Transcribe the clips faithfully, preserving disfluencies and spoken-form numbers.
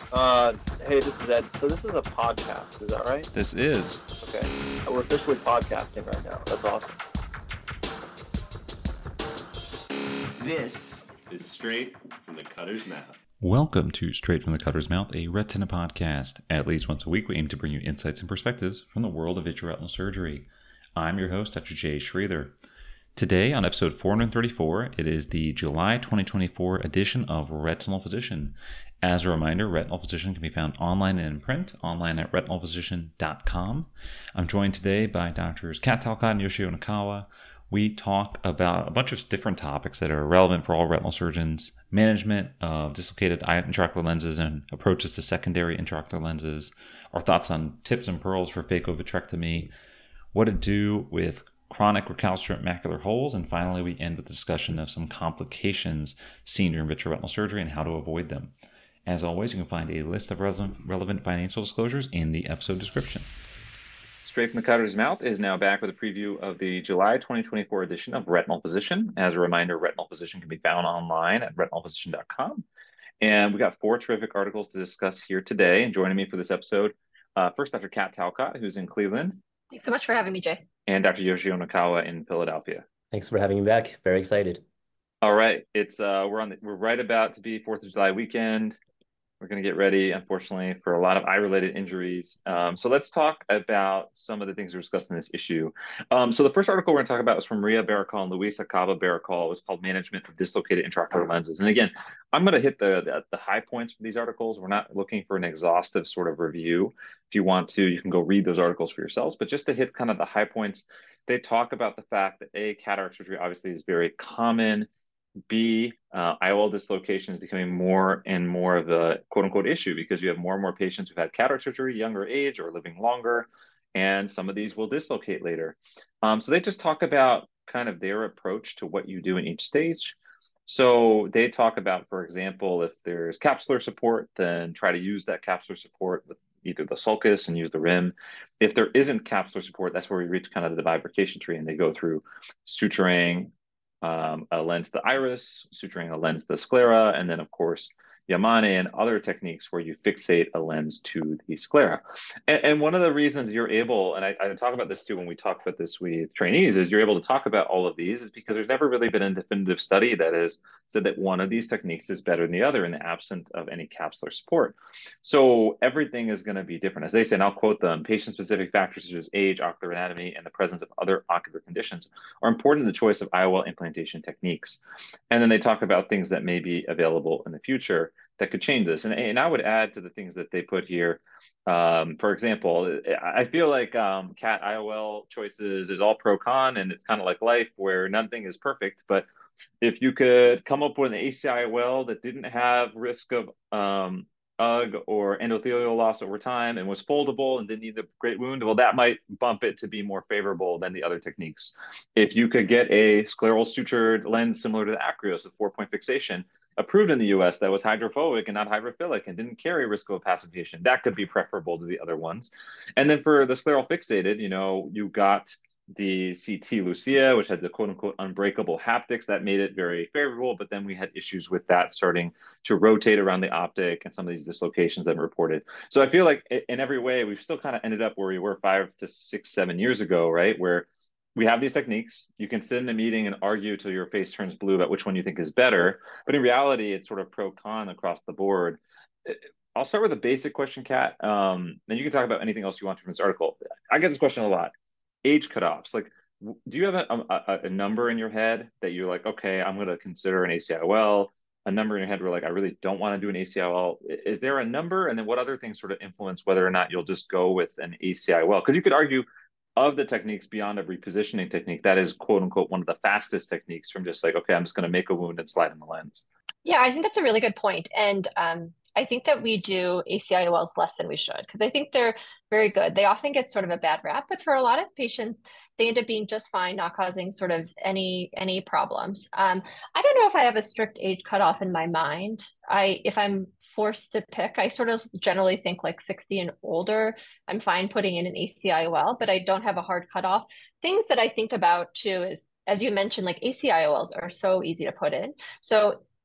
Uh, hey, this is Ed. So this is a podcast, is that right? This is. Okay. We're officially podcasting right now. That's awesome. This is straight from the cutter's mouth. Welcome to Straight from the Cutter's Mouth, a retina podcast. At least once a week, we aim to bring you insights and perspectives from the world of vitreoretinal surgery. I'm your host, Doctor Jay Schrader. Today, on episode four thirty-four, it is the July twenty twenty-four edition of Retinal Physician. As a reminder, Retinal Physician can be found online and in print, online at retinal physician dot com. I'm joined today by Doctors Kat Talcott and Yoshio Nakawa. We talk about a bunch of different topics that are relevant for all retinal surgeons: management of dislocated eye intraocular lenses and approaches to secondary intraocular lenses, our thoughts on tips and pearls for phaco-vitrectomy, what to do with chronic recalcitrant macular holes, and finally we end with a discussion of some complications seen during vitreoretinal surgery and how to avoid them. As always, you can find a list of relevant financial disclosures in the episode description. Straight from the Cutter's Mouth is now back with a preview of the July twenty twenty-four edition of Retinal Physician. As a reminder, Retinal Physician can be found online at retinal physician dot com. And we got four terrific articles to discuss here today. And joining me for this episode, uh, first, Doctor Kat Talcott, who's in Cleveland. Thanks so much for having me, Jay. And Doctor Yoshio Nakawa in Philadelphia. Thanks for having me back. Very excited. All right, it's uh, we're on the, we're right about to be Fourth of July weekend. We're going to get ready, unfortunately, for a lot of eye-related injuries. Um, so let's talk about some of the things we're discussing in this issue. Um, so the first article we're going to talk about is from Maria Baracol and Luis Acaba Baracol. It's called Management of Dislocated Intraocular Lenses. And again, I'm going to hit the, the the high points for these articles. We're not looking for an exhaustive sort of review. If you want to, you can go read those articles for yourselves. But just to hit kind of the high points, they talk about the fact that A, cataract surgery obviously is very common. B, uh, I O L dislocation is becoming more and more of a quote unquote issue because you have more and more patients who've had cataract surgery, younger age or living longer, and some of these will dislocate later. Um, so they just talk about kind of their approach to what you do in each stage. So they talk about, for example, if there's capsular support, then try to use that capsular support with either the sulcus and use the rim. If there isn't capsular support, that's where we reach kind of the bifurcation tree, and they go through suturing, Um, a lens to the iris, suturing a lens to the sclera, and then, of course, Yamane and other techniques where you fixate a lens to the sclera. And, and one of the reasons you're able, and I, I talk about this too when we talk about this with trainees, is you're able to talk about all of these is because there's never really been a definitive study that has said that one of these techniques is better than the other in the absence of any capsular support. So everything is going to be different. As they say, and I'll quote them, patient-specific factors such as age, ocular anatomy, and the presence of other ocular conditions are important in the choice of I O L implantation techniques. And then they talk about things that may be available in the future that could change this. And, and I would add to the things that they put here, um, for example, I feel like um, C A T I O L choices is all pro-con, and it's kind of like life where nothing is perfect. But if you could come up with an A C I O L that didn't have risk of um, U G or endothelial loss over time and was foldable and didn't need a great wound, well, that might bump it to be more favorable than the other techniques. If you could get a scleral sutured lens similar to the Acryos with four-point fixation approved in the U S that was hydrophobic and not hydrophilic and didn't carry risk of opacification, that could be preferable to the other ones. And then for the scleral fixated, you know, you got the C T Lucia, which had the quote unquote unbreakable haptics that made it very favorable, but then we had issues with that starting to rotate around the optic and some of these dislocations that were reported. So I feel like in every way, we've still kind of ended up where we were five to six, seven years ago, right? Where we have these techniques, you can sit in a meeting and argue till your face turns blue about which one you think is better. But in reality, it's sort of pro-con across the board. I'll start with a basic question, Kat. Um, then you can talk about anything else you want from this article. I get this question a lot. Age cutoffs, like, do you have a, a, a number in your head that you're like, okay, I'm going to consider an A C I O L, a number in your head where like, I really don't want to do an A C I O L. Is there a number? And then what other things sort of influence whether or not you'll just go with an A C I O L? Because you could argue of the techniques beyond a repositioning technique, that is quote unquote one of the fastest techniques from just like, okay, I'm just going to make a wound and slide in the lens. Yeah, I think that's a really good point. And um, I think that we do A C I O Ls less than we should because I think they're very good. They often get sort of a bad rap, but for a lot of patients, they end up being just fine, not causing sort of any any problems. Um, I don't know if I have a strict age cutoff in my mind. I if I'm forced to pick, I sort of generally think like sixty and older. I'm fine putting in an A C I O L, but I don't have a hard cutoff. Things that I think about too is, as you mentioned, like A C I O Ls are so easy to put in. So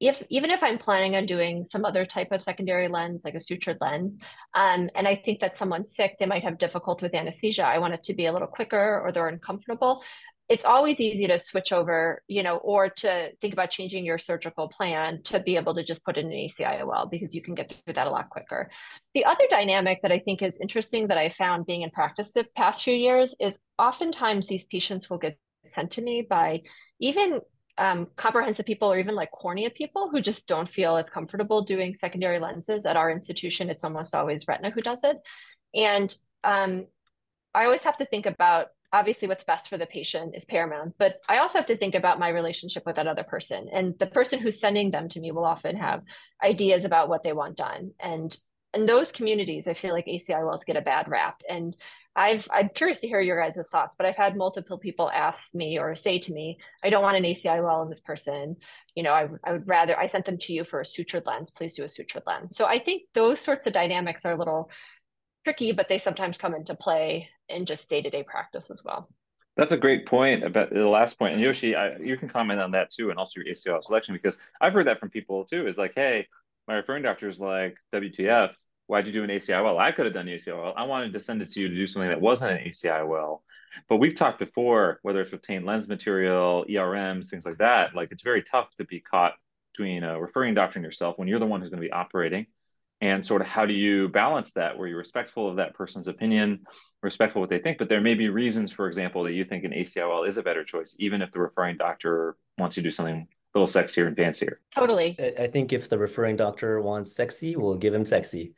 if even if I'm planning on doing some other type of secondary lens, like a sutured lens, um, and I think that someone's sick, they might have difficult with anesthesia. I want it to be a little quicker or they're uncomfortable. It's always easy to switch over, you know, or to think about changing your surgical plan to be able to just put in an A C I O L because you can get through that a lot quicker. The other dynamic that I think is interesting that I found being in practice the past few years is oftentimes these patients will get sent to me by even um, comprehensive people or even like cornea people who just don't feel as comfortable doing secondary lenses. At our institution, it's almost always retina who does it. And um, I always have to think about obviously what's best for the patient is paramount, but I also have to think about my relationship with that other person. And the person who's sending them to me will often have ideas about what they want done. And in those communities, I feel like A C I O Ls get a bad rap. And I've, I'm curious to hear your guys' thoughts, but I've had multiple people ask me or say to me, I don't want an A C I O L in this person. You know, I, I would rather, I sent them to you for a sutured lens. Please do a sutured lens. So I think those sorts of dynamics are a little tricky, but they sometimes come into play in just day-to-day practice as well. That's a great point about the last point. And Yoshi, I, you can comment on that too, and also your A C I O L selection, because I've heard that from people too. Is like, hey, my referring doctor is like, W T F, why'd you do an A C I O L? I could have done the A C I O L. I wanted to send it to you to do something that wasn't an A C I O L. But we've talked before, whether it's retained lens material, E R Ms, things like that, like it's very tough to be caught between a referring doctor and yourself when you're the one who's going to be operating. And sort of how do you balance that where you're respectful of that person's opinion, respectful of what they think, but there may be reasons, for example, that you think an A C I O L is a better choice, even if the referring doctor wants you to do something a little sexier and fancier. Totally. I, I think if the referring doctor wants sexy, we'll give him sexy.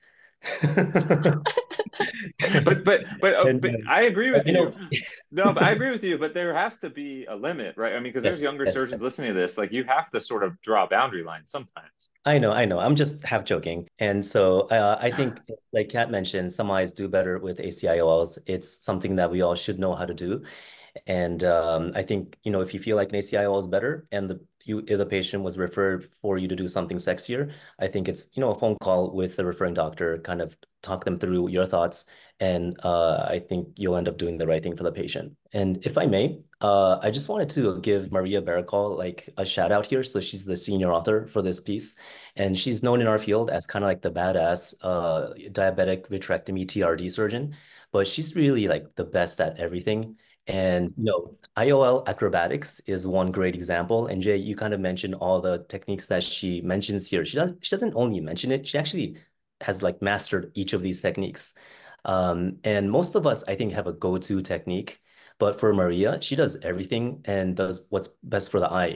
but but but, uh, And, but uh, I agree with you you. know, No, but I agree with you. But there has to be a limit, right? I mean, because there's yes, younger yes, surgeons yes. listening to this. Like you have to sort of draw boundary lines sometimes. I know, I know. I'm just half joking. And so uh, I think, like Kat mentioned, some eyes do better with A C I O Ls. It's something that we all should know how to do. And um, I think, you know, if you feel like an A C I O L is better and the you if the patient was referred for you to do something sexier, I think it's, you know, a phone call with the referring doctor, kind of talk them through your thoughts. And uh, I think you'll end up doing the right thing for the patient. And if I may, uh, I just wanted to give Maria Baracol like a shout out here. So she's the senior author for this piece. And she's known in our field as kind of like the badass uh, diabetic vitrectomy T R D surgeon. But she's really like the best at everything. And you know, I O L acrobatics is one great example. And Jay, you kind of mentioned all the techniques that she mentions here. She doesn't, she doesn't only mention it, she actually has like mastered each of these techniques. Um, and most of us, I think, have a go-to technique. But for Maria, she does everything and does what's best for the eye.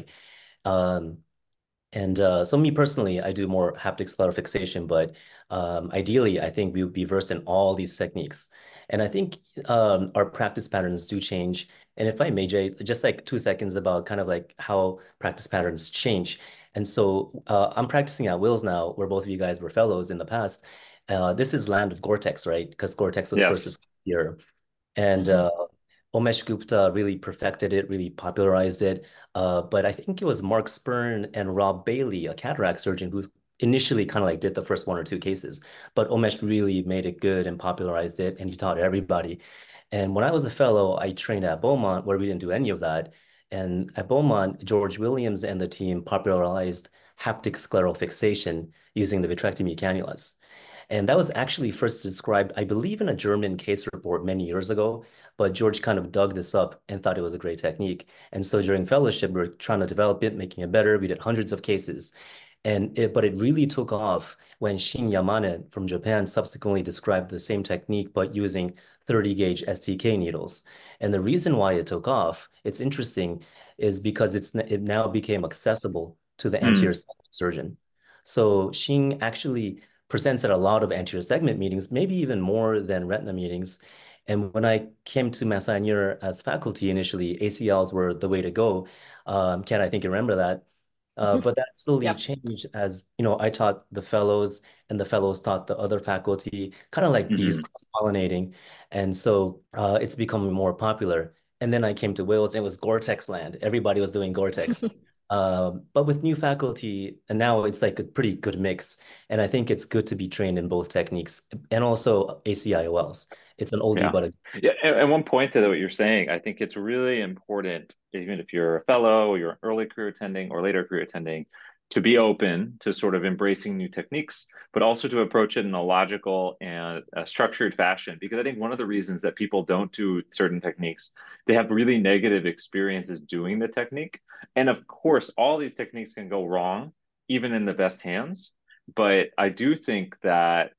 Um, and uh, so me personally, I do more haptic sclerofixation, but um, ideally, I think we would be versed in all these techniques. And I think um, our practice patterns do change. And if I may, Jay, just like two seconds about kind of like how practice patterns change. And so uh, I'm practicing at Wills now, where both of you guys were fellows in the past. Uh, this is land of Gore-Tex, right? Because Gore-Tex was first Yes. discovered here. And uh, Umesh Gupta really perfected it, really popularized it. Uh, but I think it was Mark Spurn and Rob Bailey, a cataract surgeon, who initially kind of like did the first one or two cases. But Umesh really made it good and popularized it, and he taught everybody. And when I was a fellow, I trained at Beaumont, where we didn't do any of that. And at Beaumont, George Williams and the team popularized haptic scleral fixation using the vitrectomy cannulas. And that was actually first described, I believe, in a German case report many years ago. But George kind of dug this up and thought it was a great technique. And so during fellowship, we were trying to develop it, making it better. We did hundreds of cases. And it, but it really took off when Shin Yamane from Japan subsequently described the same technique, but using thirty gauge S T K needles. And the reason why it took off, it's interesting, is because it's it now became accessible to the anterior Mm. segment surgeon. So Shin actually presents at a lot of anterior segment meetings, maybe even more than retina meetings. And when I came to Mount Sinai as faculty initially, A C Ls were the way to go. Um, Ken, I think you remember that. Uh, but that slowly Yep. changed as, you know, I taught the fellows and the fellows taught the other faculty, kind of like bees Hmm. cross-pollinating. And so uh, it's becoming more popular. And then I came to Wales and it was Gore-Tex land. Everybody was doing Gore-Tex. Um, but with new faculty, and now it's like a pretty good mix. And I think it's good to be trained in both techniques and also A C I O Ls. It's an oldie Yeah. but a Yeah. And, and one point to what you're saying, I think it's really important, even if you're a fellow, or you're an early career attending or later career attending, to be open to sort of embracing new techniques, but also to approach it in a logical and a structured fashion. Because I think one of the reasons that people don't do certain techniques, they have really negative experiences doing the technique. And of course, all these techniques can go wrong, even in the best hands. But I do think that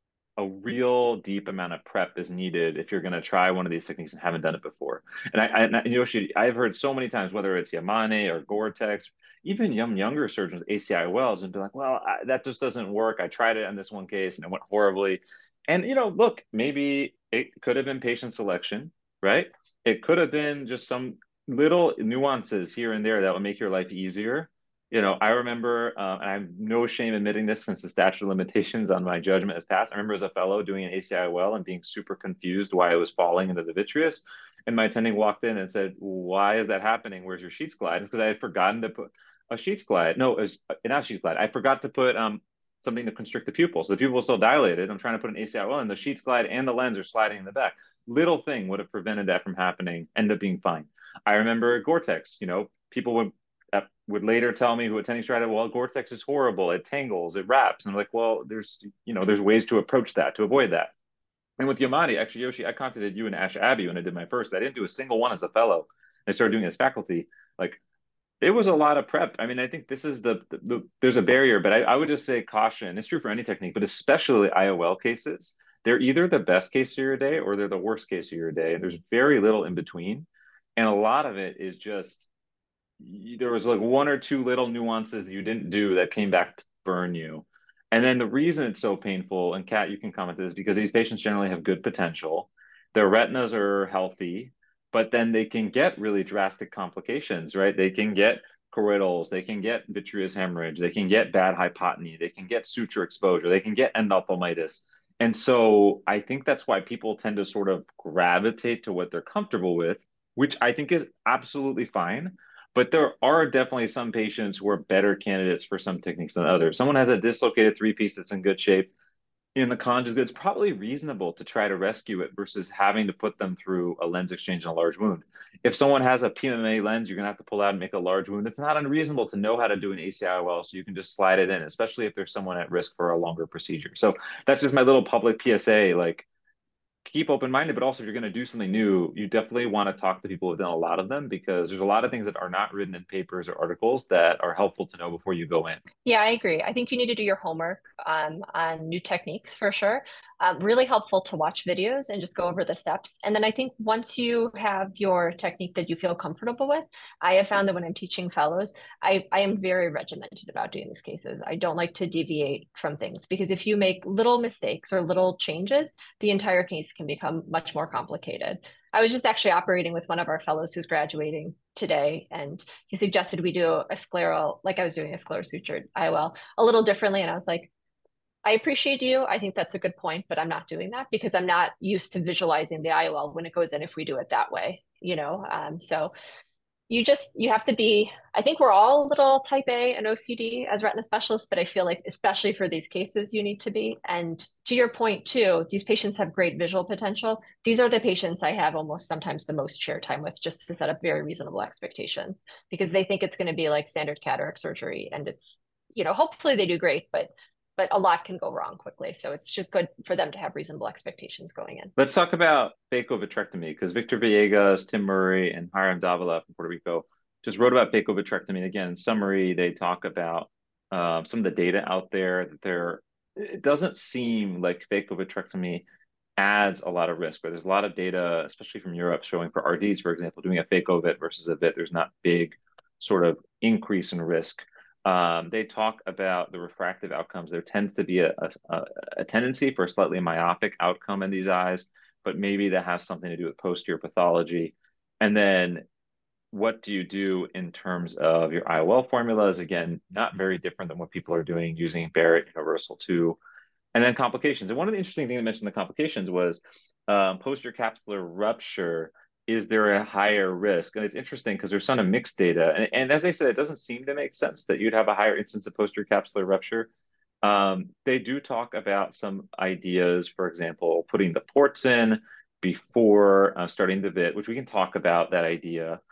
a real deep amount of prep is needed if you're going to try one of these techniques and haven't done it before. And I, I and Yoshi, I've heard so many times, whether it's Yamane or Gore-Tex, even young younger surgeons with A C I O Ls, and be like, well, I, that just doesn't work. I tried it in this one case and it went horribly. And you know, look, maybe it could have been patient selection, right? It could have been just some little nuances here and there that would make your life easier. You know, I remember, uh, and I have no shame admitting this since the statute of limitations on my judgment has passed. I remember as a fellow doing an A C I O L and being super confused why I was falling into the vitreous. And my attending walked in and said, why is that happening? Where's your sheets glide? It's because I had forgotten to put a sheets glide. No, it was not sheets glide. I forgot to put um, something to constrict the pupil. So the pupil is still dilated. I'm trying to put an A C I O L and the sheets glide and the lens are sliding in the back. Little thing would have prevented that from happening, end up being fine. I remember Gore-Tex, you know, people would would later tell me who attending tried, well, Gore-Tex is horrible. It tangles, it wraps. And I'm like, well, there's, you know, there's ways to approach that, to avoid that. And with Yamane, actually, Yoshi, I contacted you and Ash Abbey when I did my first. I didn't do a single one as a fellow. I started doing it as faculty. Like, it was a lot of prep. I mean, I think this is the, the, the there's a barrier, but I, I would just say caution. It's true for any technique, but especially I O L cases. They're either the best case of your day or they're the worst case of your day. There's very little in between. And a lot of it is just, there was like one or two little nuances that you didn't do that came back to burn you. And then the reason it's so painful, and Kat, you can comment this, because these patients generally have good potential. Their retinas are healthy, but then they can get really drastic complications, right? They can get choroidals, they can get vitreous hemorrhage, they can get bad hypotony, they can get suture exposure, they can get endophthalmitis. And so I think that's why people tend to sort of gravitate to what they're comfortable with, which I think is absolutely fine. But there are definitely some patients who are better candidates for some techniques than others. Someone has a dislocated three-piece that's in good shape. In the conjugate, it's probably reasonable to try to rescue it versus having to put them through a lens exchange and a large wound. If someone has a P M A lens, you're going to have to pull out and make a large wound. It's not unreasonable to know how to do an A C I O L so you can just slide it in, especially if there's someone at risk for a longer procedure. So that's just my little public P S A, like, keep open-minded, but also if you're going to do something new, you definitely want to talk to people who've done a lot of them, because there's a lot of things that are not written in papers or articles that are helpful to know before you go in. Yeah, I agree. I think you need to do your homework um, on new techniques for sure. Um, really helpful to watch videos and just go over the steps. And then I think once you have your technique that you feel comfortable with, I have found that when I'm teaching fellows, I, I am very regimented about doing these cases. I don't like to deviate from things, because if you make little mistakes or little changes, the entire case can become much more complicated. I was just actually operating with one of our fellows who's graduating today, and he suggested we do a scleral, like I was doing a sclerosutured I O L, a little differently. And I was like, I appreciate you. I think that's a good point, but I'm not doing that because I'm not used to visualizing the I O L when it goes in if we do it that way, you know? Um, so you just, you have to be, I think we're all a little type A and O C D as retina specialists, but I feel like especially for these cases, you need to be. And to your point too, these patients have great visual potential. These are the patients I have almost sometimes the most chair time with, just to set up very reasonable expectations, because they think it's going to be like standard cataract surgery. And it's, you know, hopefully they do great, but but a lot can go wrong quickly. So it's just good for them to have reasonable expectations going in. Let's talk about phaco-vitrectomy, because Victor Villegas, Tim Murray, and Hiram Davila from Puerto Rico just wrote about phaco-vitrectomy. Again, in summary, they talk about uh, some of the data out there that there, it doesn't seem like phaco-vitrectomy adds a lot of risk, but there's a lot of data, especially from Europe, showing for R Ds, for example, doing a phaco-vit versus a vit, there's not big sort of increase in risk. Um, they talk about the refractive outcomes. There tends to be a, a, a tendency for a slightly myopic outcome in these eyes, but maybe that has something to do with posterior pathology. And then what do you do in terms of your I O L formulas? Again, not very different than what people are doing using Barrett Universal two. And then complications. And one of the interesting things I mentioned in the complications was um, posterior capsular rupture. Is there a higher risk? And it's interesting because there's some of mixed data. And, and as they said, it doesn't seem to make sense that you'd have a higher instance of posterior capsular rupture. Um, they do talk about some ideas, for example, putting the ports in before uh, starting the vit, which we can talk about that idea.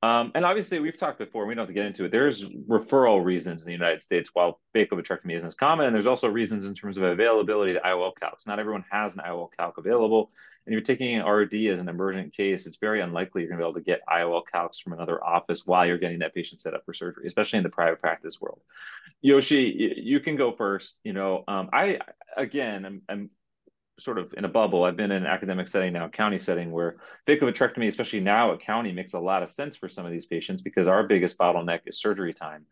Um, and obviously, we've talked before, we don't have to get into it. There's referral reasons in the United States while phaco-vitrectomy isn't as common. And there's also reasons in terms of availability to I O L calcs. Not everyone has an I O L calc available. And if you're taking an R D as an emergent case, it's very unlikely you're going to be able to get I O L calcs from another office while you're getting that patient set up for surgery, especially in the private practice world. Yoshi, you can go first. You know, um, I, again, I'm, I'm sort of in a bubble. I've been in an academic setting now, county setting, where phaco-vitrectomy, especially now at county, makes a lot of sense for some of these patients because our biggest bottleneck is surgery time.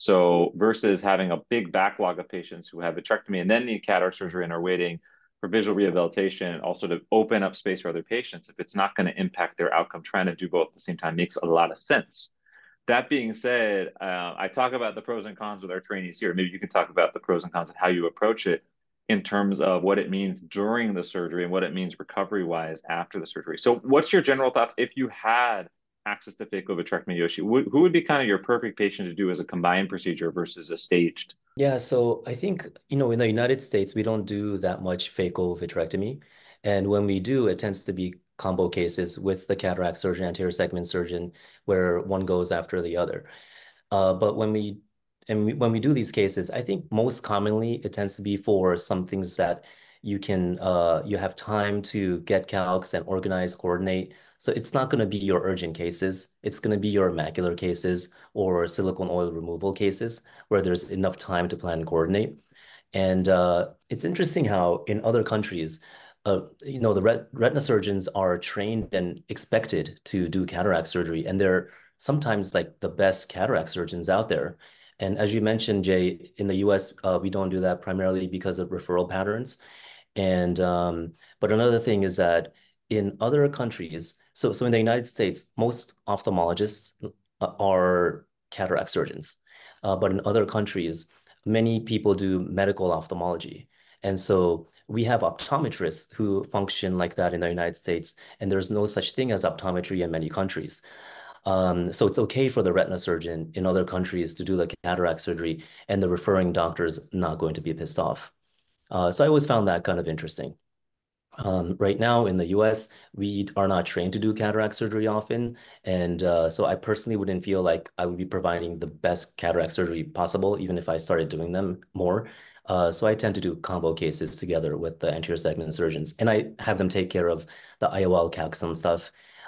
So versus having a big backlog of patients who have vitrectomy and then need cataract surgery and are waiting for visual rehabilitation, also to open up space for other patients, if it's not going to impact their outcome, trying to do both at the same time makes a lot of sense. That being said, uh, I talk about the pros and cons with our trainees here. Maybe you can talk about the pros and cons of how you approach it in terms of what it means during the surgery and what it means recovery-wise after the surgery. So what's your general thoughts if you had access to phaco-vitrectomy, Yoshi? Who, who would be kind of your perfect patient to do as a combined procedure versus a staged? Yeah, so I think, you know, in the United States, we don't do that much phaco-vitrectomy. And when we do, it tends to be combo cases with the cataract surgeon, anterior segment surgeon, where one goes after the other. Uh, but when we and we, when we do these cases, I think most commonly it tends to be for some things that you can uh, you have time to get calcs and organize, coordinate. So it's not going to be your urgent cases. It's going to be your macular cases or silicone oil removal cases where there's enough time to plan and coordinate. And uh, it's interesting how in other countries, uh, you know, the ret retina surgeons are trained and expected to do cataract surgery, and they're sometimes like the best cataract surgeons out there. And as you mentioned, Jay, in the U S, uh, we don't do that primarily because of referral patterns. And um, but another thing is that in other countries, so so in the United States, most ophthalmologists uh, are cataract surgeons, uh, but in other countries, many people do medical ophthalmology, and so we have optometrists who function like that in the United States, and there's no such thing as optometry in many countries. Um, so it's okay for the retina surgeon in other countries to do the cataract surgery, and the referring doctor's not going to be pissed off. Uh, so I always found that kind of interesting. Um, right now in the U S, we are not trained to do cataract surgery often. And uh, so I personally wouldn't feel like I would be providing the best cataract surgery possible, even if I started doing them more. Uh, so I tend to do combo cases together with the anterior segment surgeons, and I have them take care of the I O L calcs and stuff.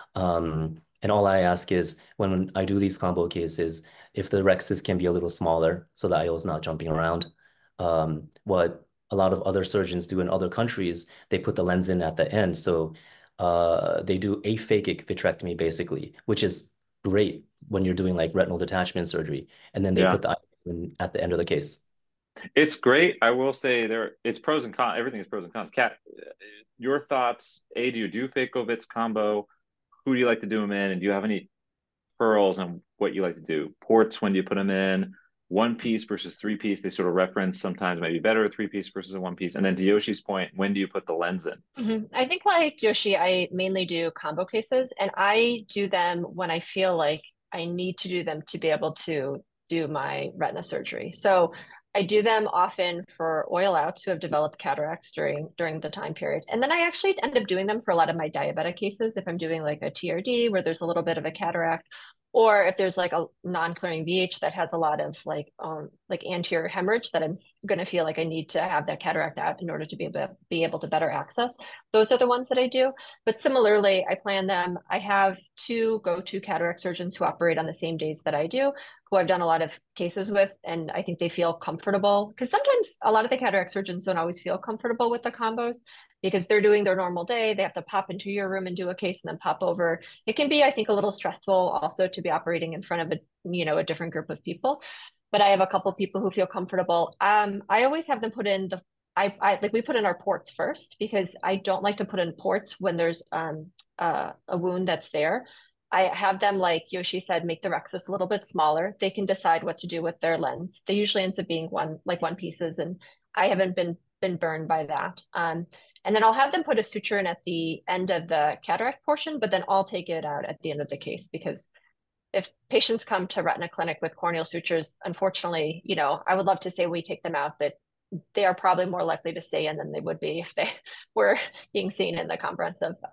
Um, and all I ask is when I do these combo cases, if the rexes can be a little smaller so the I O is not jumping around. Um, what a lot of other surgeons do in other countries, they put the lens in at the end. So uh, they do aphakic vitrectomy basically, which is great when you're doing like retinal detachment surgery. And then they Yeah, put the eye in at the end of the case. it's great. I will say there, it's pros and cons. Everything is pros and cons. Kat, your thoughts? A, do you do phaco-vits combo? Who do you like to do them in? And do you have any pearls on what you like to do? Ports, when do you put them in? One piece versus three piece, they sort of reference sometimes maybe better a three piece versus a one piece. And then to Yoshi's point, when do you put the lens in? Mhm. I think like Yoshi, I mainly do combo cases, and I do them when I feel like I need to do them to be able to do my retina surgery. So I do them often for oil outs who have developed cataracts during during the time period. And then I actually end up doing them for a lot of my diabetic cases if I'm doing like a T R D where there's a little bit of a cataract, or if there's like a non-clearing V H that has a lot of like um like anterior hemorrhage that I'm going to feel like I need to have that cataract out in order to be able to be able to better access. Those are the ones that I do. But similarly, I plan them. I have two go-to cataract surgeons who operate on the same days that I do, who I've done a lot of cases with, and I think they feel comfortable. Because sometimes a lot of the cataract surgeons don't always feel comfortable with the combos because they're doing their normal day. They have to pop into your room and do a case and then pop over. It can be, I think, a little stressful also to be operating in front of a, you know, a different group of people. But I have a couple of people who feel comfortable. Um, I always have them put in the I, I like we put in our ports first because I don't like to put in ports when there's um uh, a wound that's there. I have them, like Yoshi said, make the rexus a little bit smaller. They can decide what to do with their lens. They usually ends up being one like one pieces, and I haven't been been burned by that. Um, and then I'll have them put a suture in at the end of the cataract portion, but then I'll take it out at the end of the case because if patients come to retina clinic with corneal sutures, unfortunately, you know, I would love to say we take them out, but they are probably more likely to stay in than they would be if they were being seen in the comprehensive um,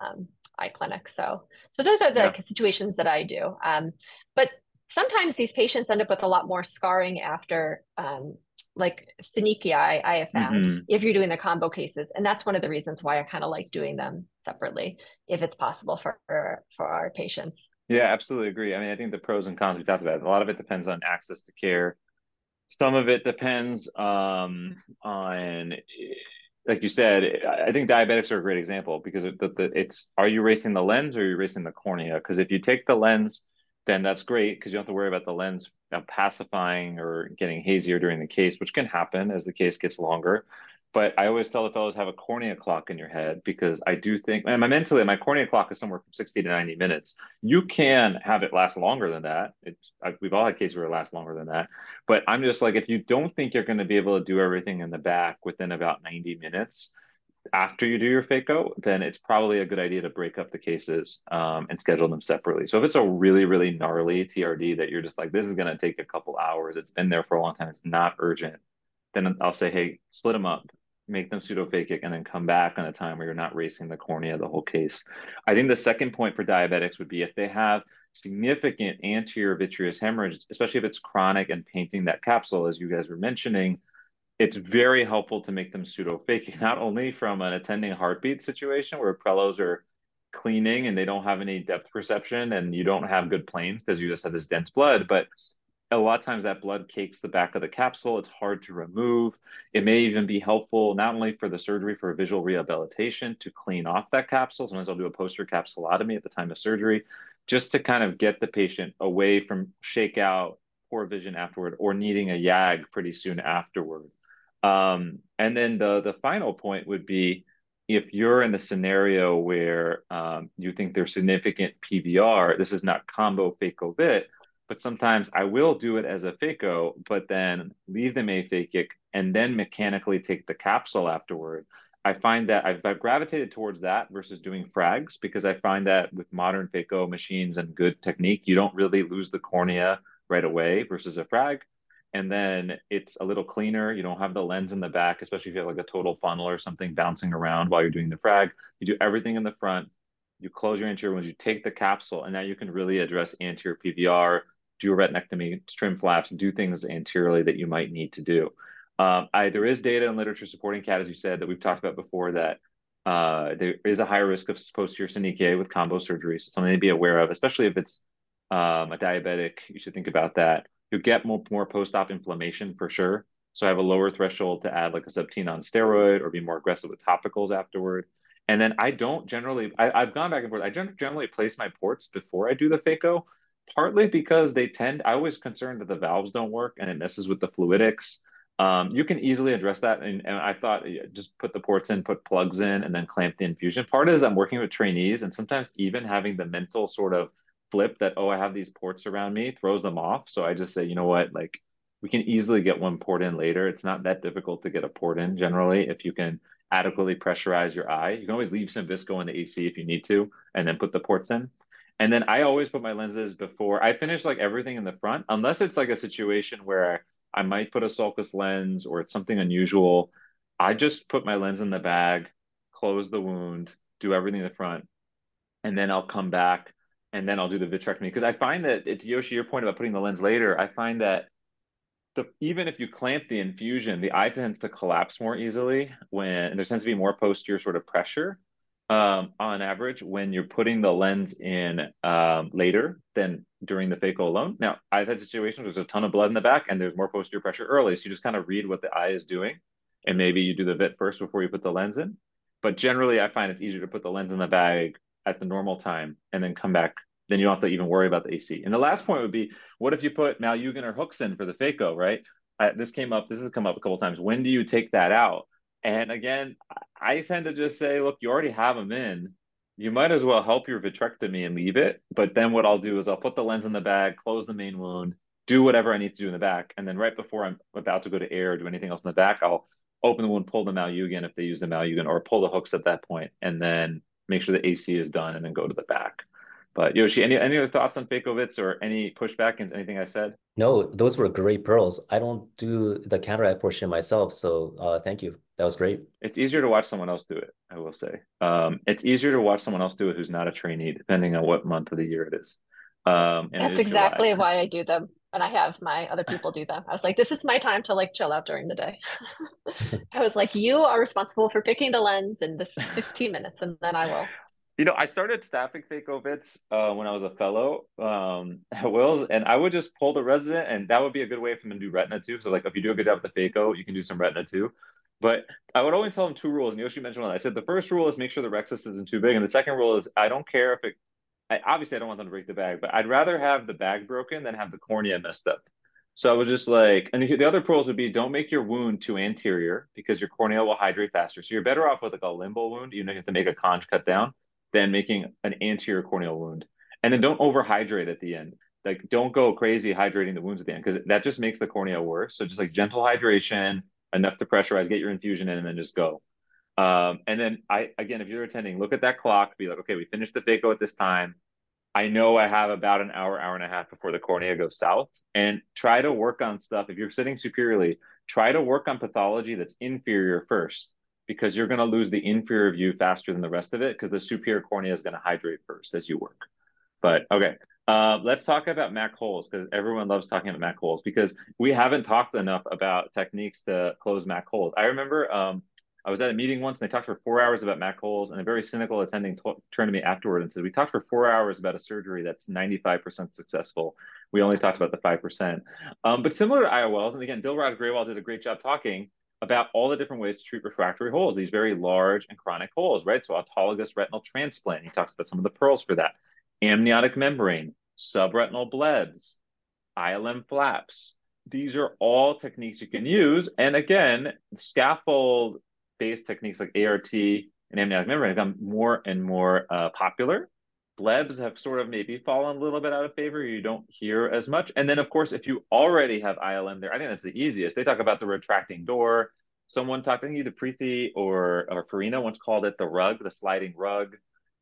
eye clinic. So, so those are the Yeah. situations that I do. Um, but sometimes these patients end up with a lot more scarring after, um, like synechia, I, I have found, Hmm. if you're doing the combo cases. And that's one of the reasons why I kind of like doing them separately, if it's possible for, for, for our patients. Yeah, absolutely agree. I mean, I think the pros and cons we talked about, a lot of it depends on access to care. Some of it depends um, on, like you said, I think diabetics are a great example because it, the, the, it's, are you racing the lens or are you racing the cornea? Because if you take the lens, then that's great because you don't have to worry about the lens uh, pacifying or getting hazier during the case, which can happen as the case gets longer. But I always tell the fellows have a cornea clock in your head because I do think, and my mentally, my cornea clock is somewhere from sixty to ninety minutes. You can have it last longer than that. It's, I, we've all had cases where it lasts longer than that. But I'm just like, if you don't think you're going to be able to do everything in the back within about ninety minutes after you do your phaco, then it's probably a good idea to break up the cases um, and schedule them separately. So if it's a really, really gnarly T R D that you're just like, this is going to take a couple hours, it's been there for a long time, it's not urgent, then I'll say, hey, split them up, make them pseudophakic, and then come back on a time where you're not racing the cornea the whole case. I think the second point for diabetics would be if they have significant anterior vitreous hemorrhage, especially if it's chronic and painting that capsule, as you guys were mentioning, it's very helpful to make them pseudophakic, not only from an attending heartbeat situation where fellows are cleaning and they don't have any depth perception and you don't have good planes because you just have this dense blood, but a lot of times that blood cakes the back of the capsule. It's hard to remove. It may even be helpful not only for the surgery for visual rehabilitation to clean off that capsule. Sometimes I'll do a posterior capsulotomy at the time of surgery just to kind of get the patient away from shakeout, poor vision afterward, or needing a YAG pretty soon afterward. Um, and then the, the final point would be if you're in the scenario where um, you think there's significant P V R, this is not combo phaco-vit, but sometimes I will do it as a phaco, but then leave them aphakic and then mechanically take the capsule afterward. I find that I've, I've gravitated towards that versus doing frags because I find that with modern phaco machines and good technique, you don't really lose the cornea right away versus a frag. And then it's a little cleaner. You don't have the lens in the back, especially if you have like a total funnel or something bouncing around while you're doing the frag. You do everything in the front. You close your anterior wounds, you take the capsule, and now you can really address anterior P V R, do a retinectomy, trim flaps, do things anteriorly that you might need to do. Um, I, there is data and literature supporting C A T, as you said, that we've talked about before, that uh, there is a higher risk of posterior synechia with combo surgery. So something to be aware of, especially if it's um, a diabetic. You should think about that. You get more, more post-op inflammation for sure. So I have a lower threshold to add like a subtenon steroid or be more aggressive with topicals afterward. And then I don't generally, I, I've gone back and forth. I generally place my ports before I do the phaco, partly because they tend, I always concerned that the valves don't work and it messes with the fluidics. Um, you can easily address that. And, and I thought just put the ports in, put plugs in, and then clamp the infusion. Part is I'm working with trainees, and sometimes even having the mental sort of flip that, oh, I have these ports around me, throws them off. So I just say, you know what, like we can easily get one port in later. It's not that difficult to get a port in generally if you can adequately pressurize your eye. You can always leave some visco in the A C if you need to, and then put the ports in. And then I always put my lenses before I finish like everything in the front, unless it's like a situation where I might put a sulcus lens or it's something unusual. I just put my lens in the bag, close the wound, do everything in the front, and then I'll come back and then I'll do the vitrectomy. Because I find that, to Yoshi, your point about putting the lens later, I find that the, even if you clamp the infusion, the eye tends to collapse more easily when there tends to be more posterior sort of pressure um, on average when you're putting the lens in um, later than during the phaco alone. Now, I've had situations where there's a ton of blood in the back and there's more posterior pressure early. So you just kind of read what the eye is doing. And maybe you do the vit first before you put the lens in. But generally, I find it's easier to put the lens in the bag at the normal time and then come back. Then you don't have to even worry about the A C. And the last point would be, what if you put Malyugin or hooks in for the phaco, right? Uh, this came up, this has come up a couple of times. When do you take that out? And again, I tend to just say, look, you already have them in. You might as well help your vitrectomy and leave it. But then what I'll do is I'll put the lens in the bag, close the main wound, do whatever I need to do in the back. And then right before I'm about to go to air or do anything else in the back, I'll open the wound, pull the Malyugin if they use the Malyugin, or pull the hooks at that point, and then make sure the A C is done and then go to the back. But Yoshi, any any other thoughts on Phakovits or any pushback against anything I said? No, those were great pearls. I don't do the cataract portion myself, so uh, thank you. That was great. It's easier to watch someone else do it, I will say. Um, it's easier to watch someone else do it who's not a trainee, depending on what month of the year it is. Um, and That's it is exactly July. why I do them. And I have my other people do them. I was like, this is my time to like chill out during the day. I was like, you are responsible for picking the lens in this fifteen minutes, and then I will. You know, I started staffing Phakovits uh, when I was a fellow um, at Wills, and I would just pull the resident, and that would be a good way for them to do retina too. So, like, if you do a good job with the phaco, you can do some retina too. But I would always tell them two rules, and Yoshi mentioned one. I said the first rule is make sure the rexus isn't too big, and the second rule is I don't care if it. I, obviously, I don't want them to break the bag, but I'd rather have the bag broken than have the cornea messed up. So I was just like, and the, the other rules would be don't make your wound too anterior because your cornea will hydrate faster. So you're better off with like a limbal wound, even if you have to make a conj cut down, than making an anterior corneal wound. And then don't overhydrate at the end. Like don't go crazy hydrating the wounds at the end because that just makes the cornea worse. So just like gentle hydration, enough to pressurize, get your infusion in, and then just go. Um, and then I, again, if you're attending, look at that clock, be like, okay, we finished the phaco at this time. I know I have about an hour, hour and a half before the cornea goes south, and try to work on stuff. If you're sitting superiorly, try to work on pathology that's inferior first, because you're going to lose the inferior view faster than the rest of it because the superior cornea is going to hydrate first as you work. But okay, uh, let's talk about Mac holes because everyone loves talking about Mac holes because we haven't talked enough about techniques to close Mac holes. I remember um, I was at a meeting once and they talked for four hours about Mac holes, and a very cynical attending turned to me afterward and said, we talked for four hours about a surgery that's ninety-five percent successful. We only talked about the five percent. Um, but similar to I O Ls, and again, Dilraj Grewal did a great job talking about all the different ways to treat refractory holes, these very large and chronic holes, right? So autologous retinal transplant, he talks about some of the pearls for that. Amniotic membrane, subretinal blebs, I L M flaps. These are all techniques you can use. And again, scaffold based techniques like A R T and amniotic membrane have become more and more uh, popular. Blebs have sort of maybe fallen a little bit out of favor. You don't hear as much. And then, of course, if you already have I L M there, I think that's the easiest. They talk about the retracting door. Someone talked, I think either Preeti or, or Farina once called it the rug, the sliding rug.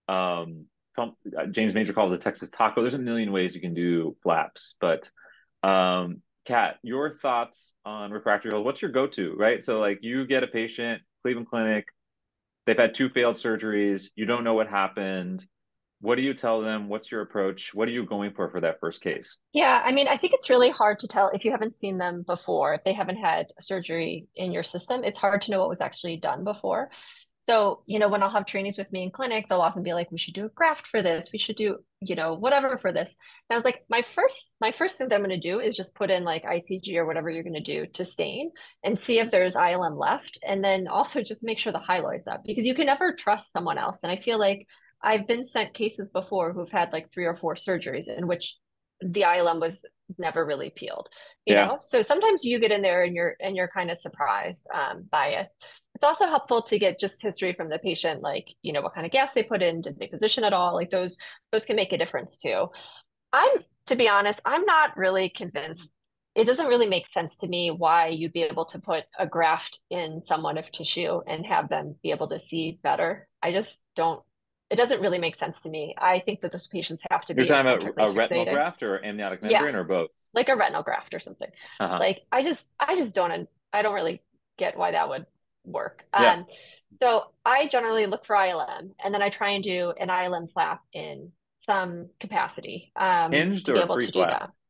Um, James Major called it the Texas taco. There's a million ways you can do flaps. But um, Kat, your thoughts on refractory holes? What's your go-to, right? So like you get a patient, Cleveland Clinic, they've had two failed surgeries. You don't know what happened. What do you tell them? What's your approach? What are you going for for that first case? Yeah, I mean, I think it's really hard to tell if you haven't seen them before, if they haven't had surgery in your system, it's hard to know what was actually done before. So, you know, when I'll have trainees with me in clinic, they'll often be like, we should do a graft for this. We should do, you know, whatever for this. And I was like, my first, my first thing that I'm going to do is just put in like I C G or whatever you're going to do to stain and see if there's I L M left. And then also just make sure the hyaloid's up because you can never trust someone else. And I feel like I've been sent cases before who've had like three or four surgeries in which the I L M was never really peeled, you yeah. know? So sometimes you get in there and you're, and you're kind of surprised um, by it. It's also helpful to get just history from the patient, like, you know, what kind of gas they put in, did they position at all? Like those, those can make a difference too. I'm, to be honest, I'm not really convinced. It doesn't really make sense to me why you'd be able to put a graft in someone of tissue and have them be able to see better. I just don't, it doesn't really make sense to me. I think that those patients have to be. You're talking about a retinal graft or amniotic membrane yeah. or both? Like a retinal graft or something. Uh-huh. Like I just, I just don't, I don't really get why that would work. Yeah. Um, so I generally look for I L M and then I try and do an I L M flap in some capacity. Um, Hinged to or be able free to flap? Do that.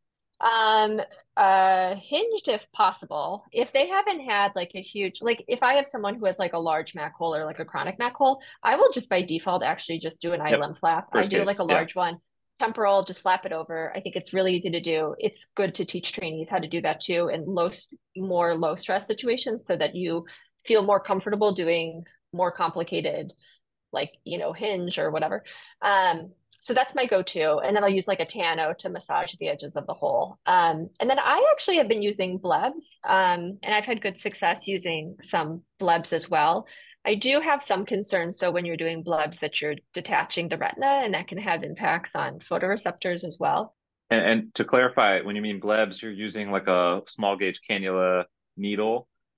Um, uh, hinged if possible. If they haven't had like a huge, like if I have someone who has like a large Mac hole or like a chronic Mac hole, I will just by default actually just do an yep. I L M flap. First I do case. like a large yeah. one. Temporal, just flap it over. I think it's really easy to do. It's good to teach trainees how to do that too in low, more low stress situations so that you feel more comfortable doing more complicated, like, you know, hinge or whatever. Um, so that's my go-to. And then I'll use like a Tano to massage the edges of the hole. Um, and then I actually have been using blebs um, and I've had good success using some blebs as well. I do have some concerns. So when you're doing blebs that you're detaching the retina and that can have impacts on photoreceptors as well. And, and to clarify, when you mean blebs, you're using like a small gauge cannula needle,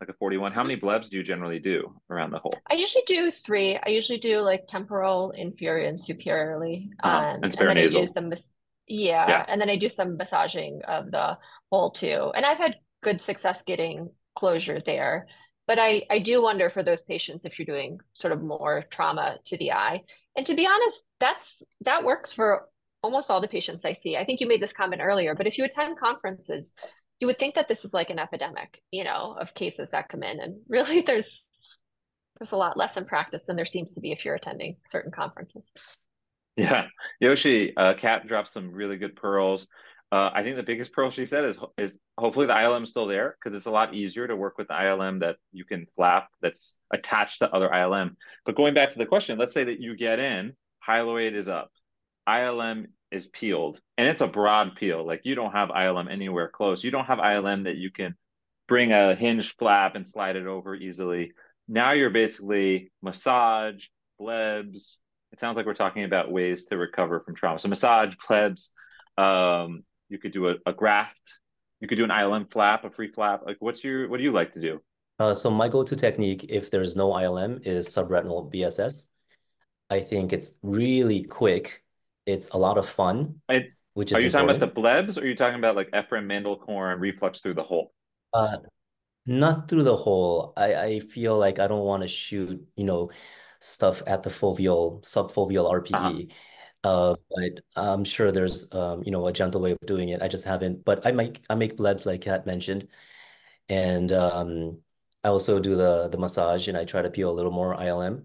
like a forty-one. How many blebs do you generally do around the hole? I usually do three. I usually do like temporal, inferior, and superiorly. Uh-huh. Um, And and spare then I do nasal. some, mas- yeah, Yeah. and then I do some massaging of the hole too. And I've had good success getting closure there. But I, I do wonder for those patients if you're doing sort of more trauma to the eye. And to be honest, that's that works for almost all the patients I see. I think you made this comment earlier, but if you attend conferences, you would think that this is like an epidemic, you know, of cases that come in. And really there's there's a lot less in practice than there seems to be if you're attending certain conferences. Yeah. Yoshi, uh, Kat dropped some really good pearls. Uh, I think the biggest pearl she said is is hopefully the I L M is still there because it's a lot easier to work with the I L M that you can flap that's attached to other I L M. But going back to the question, let's say that you get in, hyaloid is up, I L M is peeled, and it's a broad peel. Like you don't have I L M anywhere close. You don't have I L M that you can bring a hinge flap and slide it over easily. Now you're basically massage, blebs. It sounds like we're talking about ways to recover from trauma. So massage, blebs. Um, you could do a, a graft. You could do an I L M flap, a free flap. Like, what's your what do you like to do? Uh, so my go-to technique, if there's no I L M, is subretinal B S S. I think it's really quick. It's a lot of fun, I, which are is you talking about the important. blebs, or are you talking about like Ephraim Mandelkorn reflux through the hole? Uh, Not through the hole. I, I feel like I don't want to shoot, you know, stuff at the foveal, subfoveal Uh-huh. R P E. Uh, but I'm sure there's um, you know, a gentle way of doing it. I just haven't. But I make I make blebs like Kat mentioned, and um, I also do the the massage, and I try to peel a little more I L M.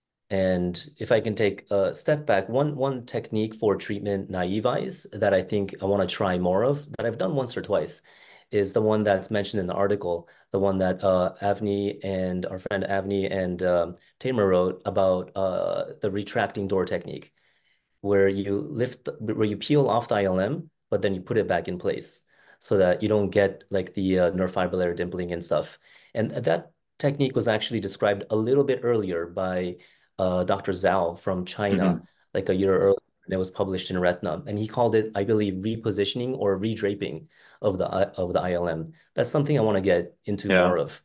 And if I can take a step back, one one technique for treatment naive eyes that I think I want to try more of, that I've done once or twice, is the one that's mentioned in the article, the one that uh, Avni and our friend Avni and um, Tamer wrote about uh, the retracting door technique, where you lift, where you peel off the I L M, but then you put it back in place so that you don't get like the uh, neurofibrillary dimpling and stuff. And that technique was actually described a little bit earlier by uh, Doctor Zhao from China, Hmm. like a year earlier. And it was published in Retina, and he called it, I believe, repositioning or redraping of the of the I L M. That's something I want to get into Yeah. more of.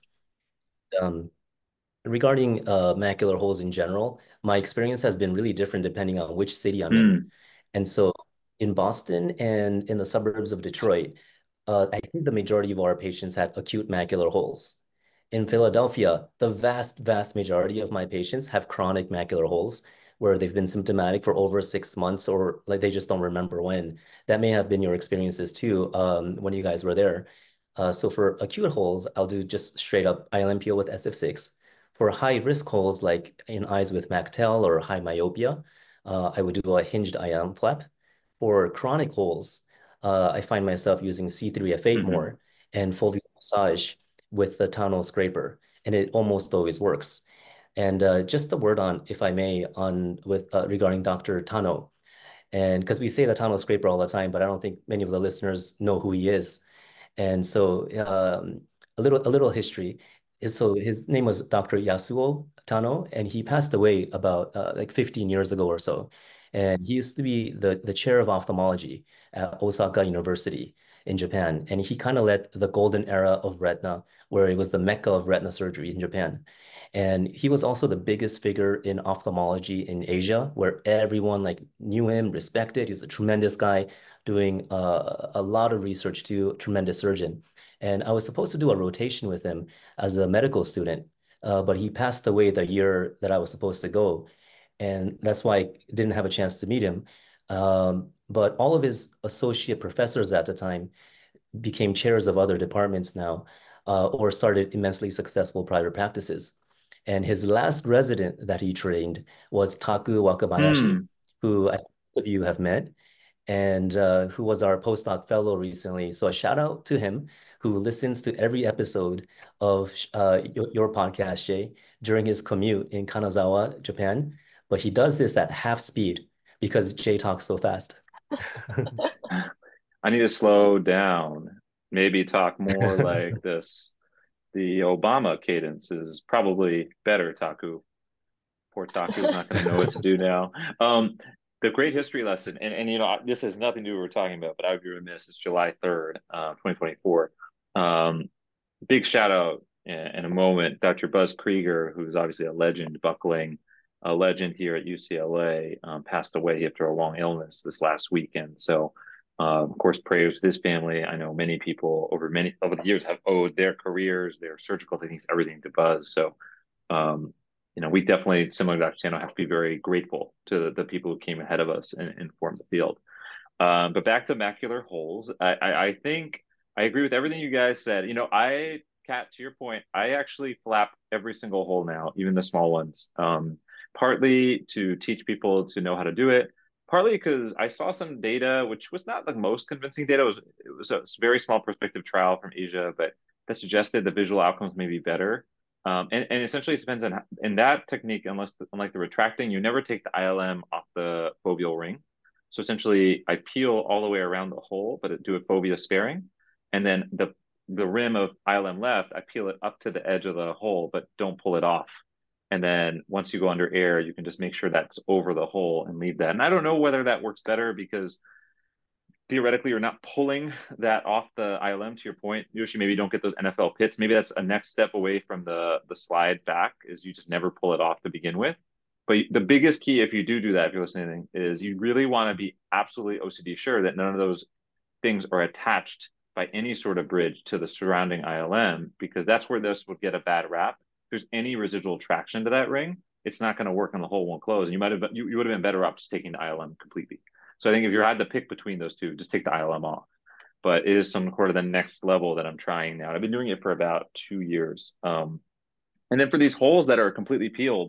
Um, Regarding uh, macular holes in general, my experience has been really different depending on which city I'm in. Mm. And so in Boston and in the suburbs of Detroit, uh, I think the majority of our patients had acute macular holes. In Philadelphia, the vast, vast majority of my patients have chronic macular holes where they've been symptomatic for over six months or like they just don't remember when. That may have been your experiences too, um, when you guys were there. Uh, so for acute holes, I'll do just straight up I L M peel with S F six. For high risk holes, like in eyes with MACTEL or high myopia, uh, I would do a hinged I L M flap. For chronic holes, uh, I find myself using C three F eight Hmm. more and foveal massage with the Tano scraper, and it almost always works. And uh, just a word on, if I may, on with uh, regarding Doctor Tano, and because we say the Tano scraper all the time, but I don't think many of the listeners know who he is. And so um, a little a little history is, so his name was Doctor Yasuo Tano, and he passed away about uh, like fifteen years ago or so. And he used to be the, the chair of ophthalmology at Osaka University in Japan. And he kind of led the golden era of retina, where it was the mecca of retina surgery in Japan. And he was also the biggest figure in ophthalmology in Asia, where everyone like knew him, respected. He was a tremendous guy doing uh, a lot of research too, tremendous surgeon. And I was supposed to do a rotation with him as a medical student, uh, but he passed away the year that I was supposed to go. And that's why I didn't have a chance to meet him. Um, but all of his associate professors at the time became chairs of other departments now, uh, or started immensely successful private practices. And his last resident that he trained was Taku Wakabayashi, Mm. who I think of you have met, and uh, who was our postdoc fellow recently. So a shout out to him, who listens to every episode of uh, your, your podcast, Jay, during his commute in Kanazawa, Japan. But he does this at half speed because Jay talks so fast. I need to slow down. Maybe talk more like this. The Obama cadence is probably better, Taku. Poor Taku is not going to know what to do now. Um, the great history lesson, and, and you know, this has nothing to do with what we're talking about, but I would be remiss. It's July third, uh, twenty twenty-four. Um, big shout out in a moment. Doctor Buzz Krieger, who's obviously a legend buckling, a legend here at U C L A, um, passed away after a long illness this last weekend. So, uh, of course, prayers to his family. I know many people over many over the years have owed their careers, their surgical techniques, everything to Buzz. So, um, you know, we definitely, similar to Doctor Tano, have to be very grateful to the, the people who came ahead of us and, and formed the field. Um, but back to macular holes, I, I, I think I agree with everything you guys said. You know, I, Kat, to your point, I actually flap every single hole now, even the small ones, um, partly to teach people to know how to do it, partly because I saw some data, which was not the most convincing data. It was, it was a very small prospective trial from Asia, but that suggested the visual outcomes may be better. Um, and, and essentially it depends on, in that technique, unless, unlike the retracting, you never take the I L M off the foveal ring. So essentially I peel all the way around the hole, but do a fovea sparing. And then the, the rim of I L M left, I peel it up to the edge of the hole, but don't pull it off. And then once you go under air, you can just make sure that's over the hole and leave that. And I don't know whether that works better because theoretically you're not pulling that off the I L M, to your point, Yoshi. Maybe you don't get those N F L pits. Maybe that's a next step away from the, the slide back, is you just never pull it off to begin with. But the biggest key, if you do do that, if you're listening, is you really want to be absolutely O C D sure that none of those things are attached by any sort of bridge to the surrounding I L M, because that's where this would get a bad rap. If there's any residual traction to that ring, it's not going to work and the hole won't close. And you might have, you, you would have been better off just taking the I L M completely. So I think if you had to pick between those two, just take the I L M off. But it is some sort of the next level that I'm trying now. I've been doing it for about two years. Um, and then for these holes that are completely peeled,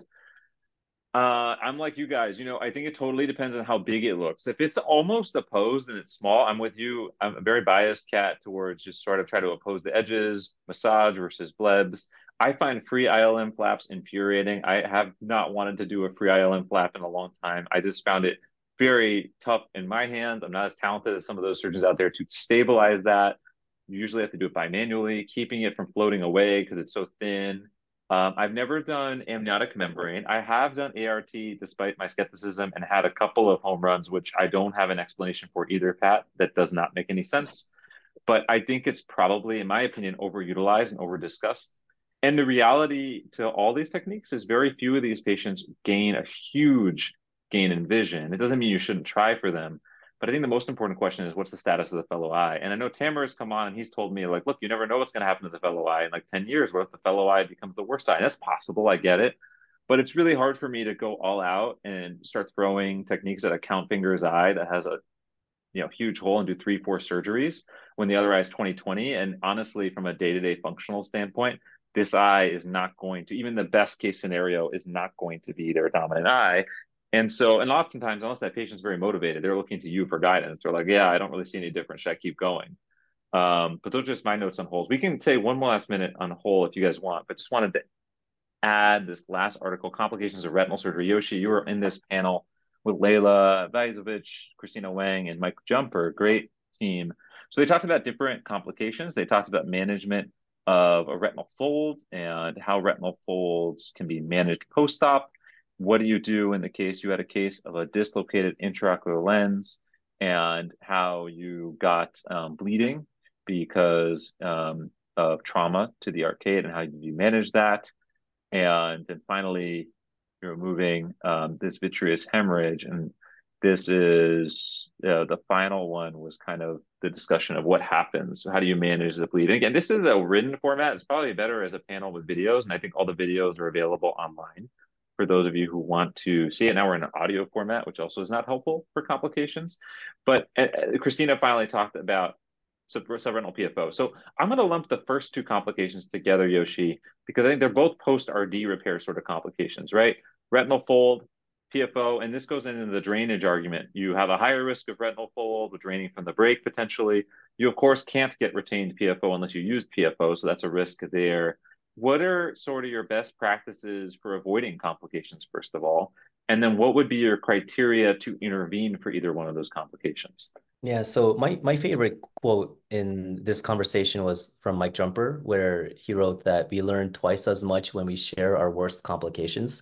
Uh, I'm like you guys, you know, I think it totally depends on how big it looks. If it's almost opposed and it's small, I'm with you. I'm a very biased, Cat, towards just sort of try to oppose the edges, massage versus blebs. I find free I L M flaps infuriating. I have not wanted to do a free I L M flap in a long time. I just found it very tough in my hands. I'm not as talented as some of those surgeons out there to stabilize that. You usually have to do it bimanually, keeping it from floating away because it's so thin. Um, I've never done amniotic membrane. I have done A R T despite my skepticism and had a couple of home runs, which I don't have an explanation for either, Pat. That does not make any sense. But I think it's probably, in my opinion, overutilized and overdiscussed. And the reality to all these techniques is very few of these patients gain a huge gain in vision. It doesn't mean you shouldn't try for them. But I think the most important question is, what's the status of the fellow eye? And I know Tamer has come on and he's told me, like, look, you never know what's going to happen to the fellow eye in like ten years. What if the fellow eye becomes the worst eye? And that's possible. I get it. But it's really hard for me to go all out and start throwing techniques at a count finger's eye that has a you know huge hole and do three, four surgeries when the other eye is twenty twenty. And honestly, from a day-to-day functional standpoint, this eye is not going to, even the best case scenario is not going to be their dominant eye. And so, and oftentimes, unless that patient's very motivated, they're looking to you for guidance. They're like, yeah, I don't really see any difference. Should I keep going? Um, but those are just my notes on holes. We can take one more last minute on hole if you guys want, but just wanted to add this last article, Complications of Retinal Surgery. Yoshi, you were in this panel with Layla Vajzovic, Christina Wang, and Mike Jumper. Great team. So they talked about different complications. They talked about management of a retinal fold and how retinal folds can be managed post-op. What do you do in the case you had a case of a dislocated intraocular lens, and how you got um, bleeding because um, of trauma to the arcade, and how you manage that. And then finally, you're removing um, this vitreous hemorrhage. And this is uh, the final one was kind of the discussion of what happens. So how do you manage the bleeding? Again, this is a written format. It's probably better as a panel with videos. And I think all the videos are available online for those of you who want to see it. Now we're in an audio format, which also is not helpful for complications. But uh, Christina finally talked about subretinal P F O. So I'm going to lump the first two complications together, Yoshi, because I think they're both post-R D repair sort of complications, right? Retinal fold, P F O, and this goes into the drainage argument. You have a higher risk of retinal fold with draining from the break potentially. You, of course, can't get retained P F O unless you use P F O, so that's a risk there. What are sort of your best practices for avoiding complications, first of all? And then what would be your criteria to intervene for either one of those complications? Yeah, so my, my favorite quote in this conversation was from Mike Jumper, where he wrote that we learn twice as much when we share our worst complications.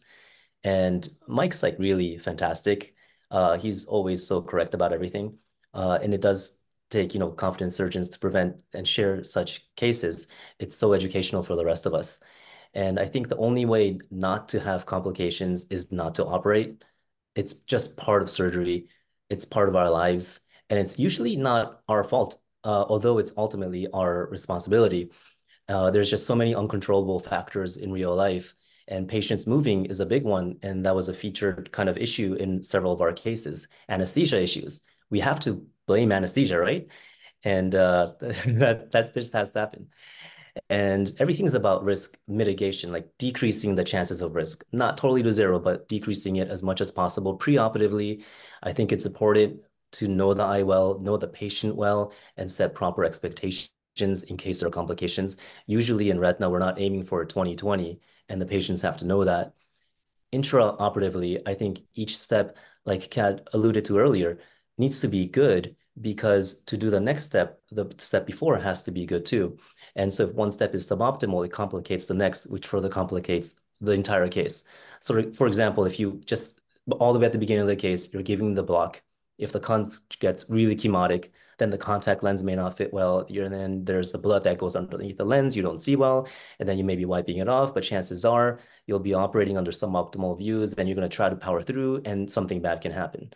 And Mike's like really fantastic. Uh, he's always so correct about everything. Uh, and it does take, you know, confident surgeons to prevent and share such cases. It's so educational for the rest of us. And I think the only way not to have complications is not to operate. It's just part of surgery. It's part of our lives. And it's usually not our fault, uh, although it's ultimately our responsibility. Uh, there's just so many uncontrollable factors in real life. And patients moving is a big one. And that was a featured kind of issue in several of our cases. Anesthesia issues. We have to blame anesthesia, right? And uh, that, that just has to happen. And everything's about risk mitigation, like decreasing the chances of risk, not totally to zero, but decreasing it as much as possible preoperatively. I think it's important to know the eye well, know the patient well, and set proper expectations in case there are complications. Usually in retina, we're not aiming for twenty twenty, and the patients have to know that. Intraoperatively, I think each step, like Kat alluded to earlier, needs to be good because to do the next step, the step before has to be good too. And so if one step is suboptimal, it complicates the next, which further complicates the entire case. So for example, if you just all the way at the beginning of the case, you're giving the block. If the con gets really chemotic, then the contact lens may not fit well. You're, then there's the blood that goes underneath the lens. You don't see well, and then you may be wiping it off. But chances are you'll be operating under suboptimal views. Then you're going to try to power through, and something bad can happen.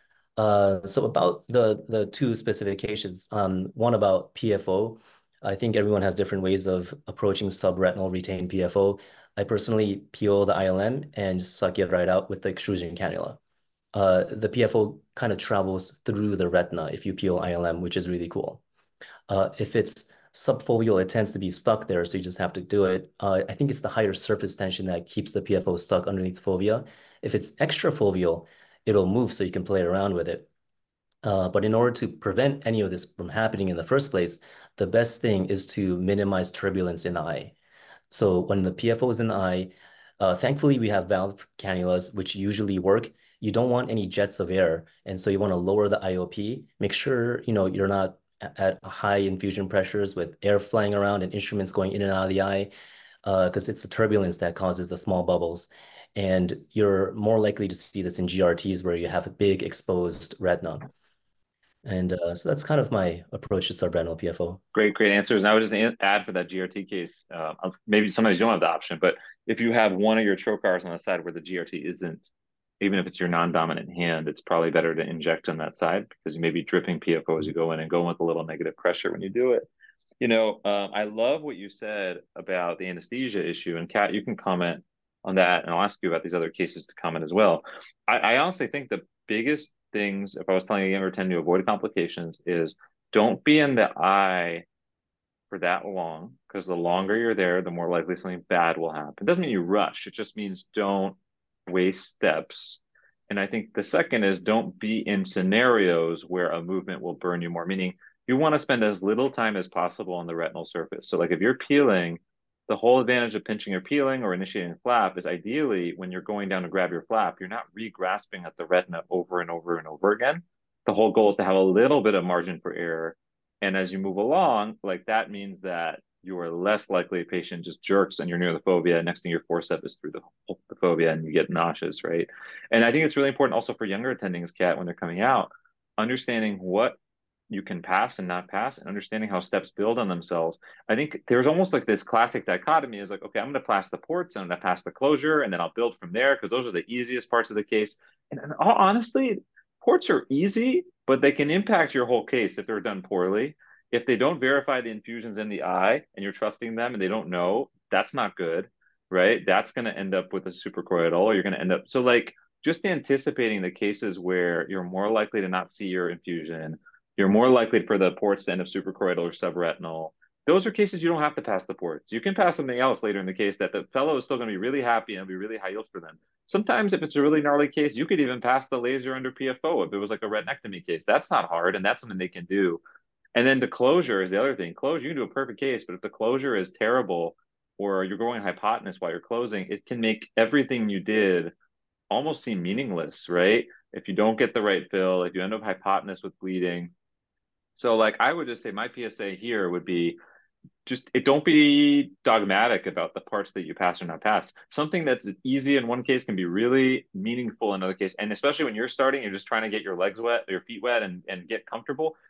Uh, so about the the two specifications, um, one about P F O. I think everyone has different ways of approaching subretinal retained P F O. I personally peel the I L M and just suck it right out with the extrusion cannula. Uh, the P F O kind of travels through the retina if you peel I L M, which is really cool. Uh, if it's subfoveal, it tends to be stuck there, so you just have to do it. Uh, I think it's the higher surface tension that keeps the P F O stuck underneath the fovea. If it's extrafoveal, it'll move so you can play around with it. Uh, but in order to prevent any of this from happening in the first place, the best thing is to minimize turbulence in the eye. So when the P F O is in the eye, uh, thankfully we have valve cannulas, which usually work. You don't want any jets of air. And so you want to lower the I O P. Make sure, you know, you're not at high infusion pressures with air flying around and instruments going in and out of the eye, because uh, it's the turbulence that causes the small bubbles. And you're more likely to see this in G R Ts where you have a big exposed retina. And uh, so that's kind of my approach to subretinal P F O. Great, great answers. And I would just add for that G R T case, uh, maybe sometimes you don't have the option, but if you have one of your trocars on the side where the G R T isn't, even if it's your non-dominant hand, it's probably better to inject on that side because you may be dripping P F O as you go in and go with a little negative pressure when you do it. You know, um, I love what you said about the anesthesia issue. And Kat, you can comment on that, and I'll ask you about these other cases to comment as well. I, I honestly think the biggest things, if I was telling a younger ten to avoid complications, is don't be in the eye for that long, because the longer you're there, the more likely something bad will happen. It doesn't mean you rush. It just means don't waste steps. And I think the second is don't be in scenarios where a movement will burn you more, meaning you want to spend as little time as possible on the retinal surface. So like if you're peeling, the whole advantage of pinching or peeling or initiating a flap is ideally when you're going down to grab your flap, you're not re-grasping at the retina over and over and over again. The whole goal is to have a little bit of margin for error. And as you move along, like that means that you are less likely a patient just jerks and you're near the fovea. Next thing your forceps is through the, the fovea and you get nauseous, right? And I think it's really important also for younger attendings, Kat, when they're coming out, understanding what you can pass and not pass and understanding how steps build on themselves. I think there's almost like this classic dichotomy is like, okay, I'm going to pass the ports and I'm going to pass the closure and then I'll build from there because those are the easiest parts of the case. And, and honestly, ports are easy, but they can impact your whole case if they're done poorly. If they don't verify the infusions in the eye and you're trusting them and they don't know, that's not good, right? That's going to end up with a suprachoroidal or you're going to end up. So like just anticipating the cases where you're more likely to not see your infusion, you're more likely for the ports to end up suprachoroidal or subretinal. Those are cases you don't have to pass the ports. You can pass something else later in the case that the fellow is still going to be really happy and it'll be really high yield for them. Sometimes if it's a really gnarly case, you could even pass the laser under P F O if it was like a retinectomy case. That's not hard, and that's something they can do. And then the closure is the other thing. Closure, you can do a perfect case, but if the closure is terrible or you're going hypotenuse while you're closing, it can make everything you did almost seem meaningless, right? If you don't get the right fill, if you end up hypotenuse with bleeding. So like I would just say my P S A here would be just it don't be dogmatic about the parts that you pass or not pass. Something that's easy in one case can be really meaningful in another case. And especially when you're starting, you're just trying to get your legs wet, your feet wet and, and get comfortable.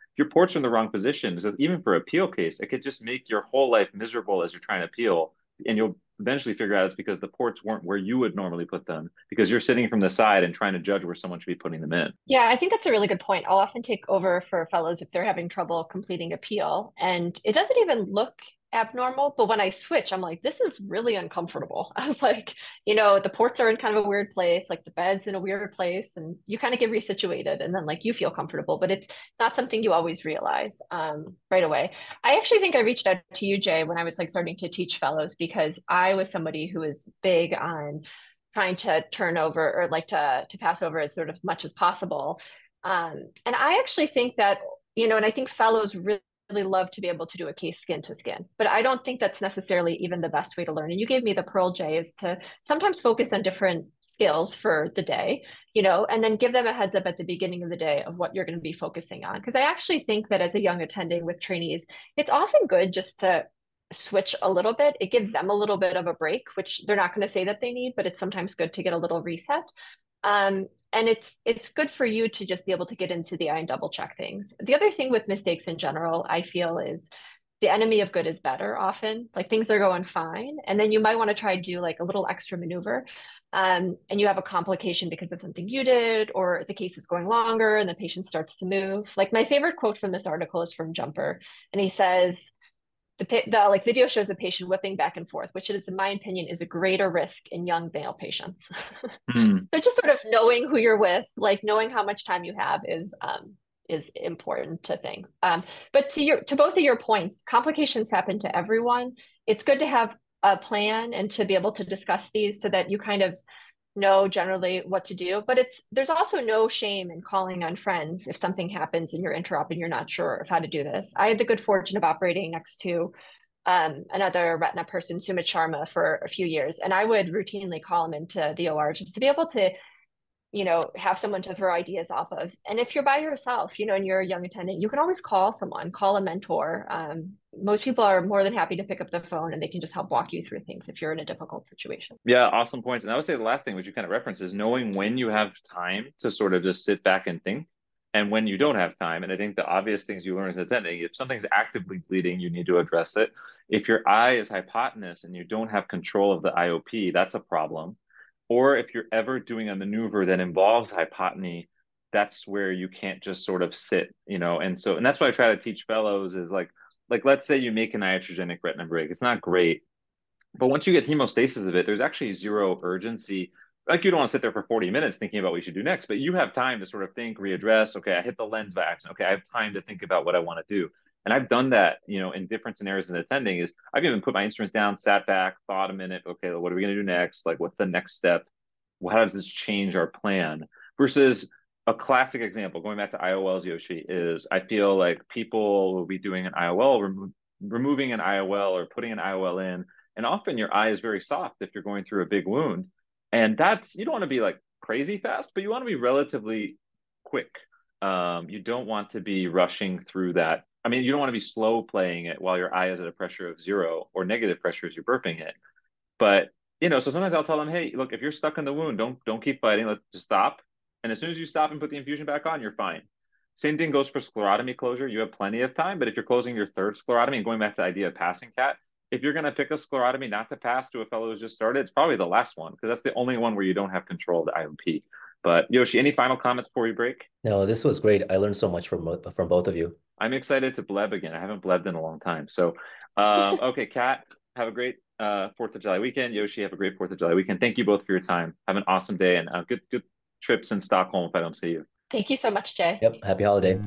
your ports are in the wrong position, because even for a peel case, it could just make your whole life miserable as you're trying to peel. And you'll eventually figure out it's because the ports weren't where you would normally put them, because you're sitting from the side and trying to judge where someone should be putting them in. Yeah, I think that's a really good point. I'll often take over for fellows if they're having trouble completing a peel, and it doesn't even look abnormal, but when I switch, I'm like, this is really uncomfortable. I was like, you know, the ports are in kind of a weird place, like the bed's in a weird place, and you kind of get resituated, and then like you feel comfortable, but it's not something you always realize um, right away. I actually think I reached out to you, Jay, when I was like starting to teach fellows, because I was somebody who was big on trying to turn over or like to to pass over as sort of much as possible. Um, and I actually think that, you know, and I think fellows really really love to be able to do a case skin to skin, but I don't think that's necessarily even the best way to learn. And you gave me the pearl, Jay, is to sometimes focus on different skills for the day, you know, and then give them a heads up at the beginning of the day of what you're going to be focusing on. Because I actually think that as a young attending with trainees, it's often good just to switch a little bit. It gives them a little bit of a break, which they're not going to say that they need, but it's sometimes good to get a little reset. Um, and it's it's good for you to just be able to get into the eye and double check things. The other thing with mistakes in general, I feel, is the enemy of good is better often. Like things are going fine, and then you might want to try to do like a little extra maneuver, um, and you have a complication because of something you did, or the case is going longer and the patient starts to move. Like my favorite quote from this article is from Jumper, and he says, The, the like video shows a patient whipping back and forth, which is, in my opinion, is a greater risk in young male patients. Mm. So just sort of knowing who you're with, like knowing how much time you have is um, is important to think. Um, but to your to both of your points, complications happen to everyone. It's good to have a plan and to be able to discuss these so that you kind of know generally what to do, but it's there's also no shame in calling on friends if something happens and you're interrupted and you're not sure of how to do this. I had the good fortune of operating next to um, another retina person, Sumit Sharma, for a few years, and I would routinely call him into the O R just to be able to, you know, have someone to throw ideas off of. And if you're by yourself, you know, and you're a young attendant, you can always call someone, call a mentor. Um, most people are more than happy to pick up the phone and they can just help walk you through things if you're in a difficult situation. Yeah, awesome points. And I would say the last thing, which you kind of reference, is knowing when you have time to sort of just sit back and think, and when you don't have time. And I think the obvious things you learn as attending, if something's actively bleeding, you need to address it. If your eye is hypotenuse and you don't have control of the I O P, that's a problem. Or if you're ever doing a maneuver that involves hypotony, that's where you can't just sort of sit, you know. And so, and that's what I try to teach fellows is like, like, let's say you make an iatrogenic retina break. It's not great, but once you get hemostasis of it, there's actually zero urgency. Like you don't want to sit there for forty minutes thinking about what you should do next, but you have time to sort of think, readdress. Okay, I hit the lens by accident. Okay, I have time to think about what I want to do. And I've done that, you know, in different scenarios in attending. Is I've even put my instruments down, sat back, thought a minute. Okay, what are we going to do next? Like, what's the next step? How does this change our plan? Versus a classic example, going back to I O Ls, Yoshi, is I feel like people will be doing an I O L, remo- removing an I O L or putting an I O L in, and often your eye is very soft if you're going through a big wound. And that's, you don't want to be like crazy fast, but you want to be relatively quick. Um, you don't want to be rushing through that. I mean, you don't want to be slow playing it while your eye is at a pressure of zero or negative pressure as you're burping it. But, you know, so sometimes I'll tell them, hey, look, if you're stuck in the wound, don't don't keep fighting. Let's just stop. And as soon as you stop and put the infusion back on, you're fine. Same thing goes for sclerotomy closure. You have plenty of time, but if you're closing your third sclerotomy and going back to the idea of passing cat, if you're going to pick a sclerotomy not to pass to a fellow who's just started, it's probably the last one, because that's the only one where you don't have control of the I O P. But Yoshi, any final comments before we break? No, this was great. I learned so much from from both of you. I'm excited to bleb again. I haven't blebbed in a long time. So, um, okay, Kat, have a great uh, fourth of July weekend. Yoshi, have a great fourth of July weekend. Thank you both for your time. Have an awesome day, and uh, good good trips in Stockholm if I don't see you. Thank you so much, Jay. Yep. Happy holiday.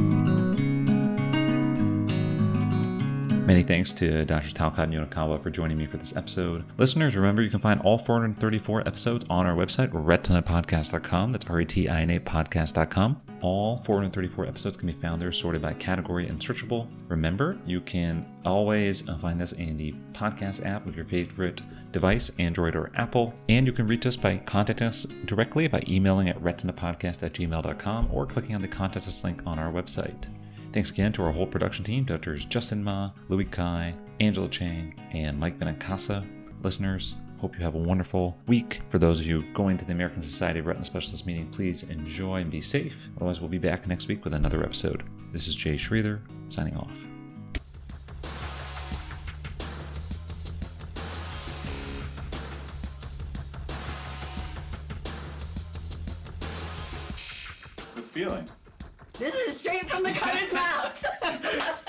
Many thanks to Doctors Talcott and Yonokawa for joining me for this episode. Listeners, remember you can find all four hundred thirty-four episodes on our website, retina podcast dot com. That's R E T I N A podcast dot com. All four hundred thirty-four episodes can be found there, sorted by category and searchable. Remember, you can always find us in the podcast app with your favorite device, Android or Apple. And you can reach us by contacting us directly by emailing at retina podcast at gmail dot com or clicking on the contact us link on our website. Thanks again to our whole production team, Doctors Justin Ma, Louis Kai, Angela Chang, and Mike Benacasa. Listeners, hope you have a wonderful week. For those of you going to the American Society of Retina Specialists meeting, please enjoy and be safe. Otherwise, we'll be back next week with another episode. This is Jay Sridhar signing off. Good feeling. This is straight from the cutter's mouth.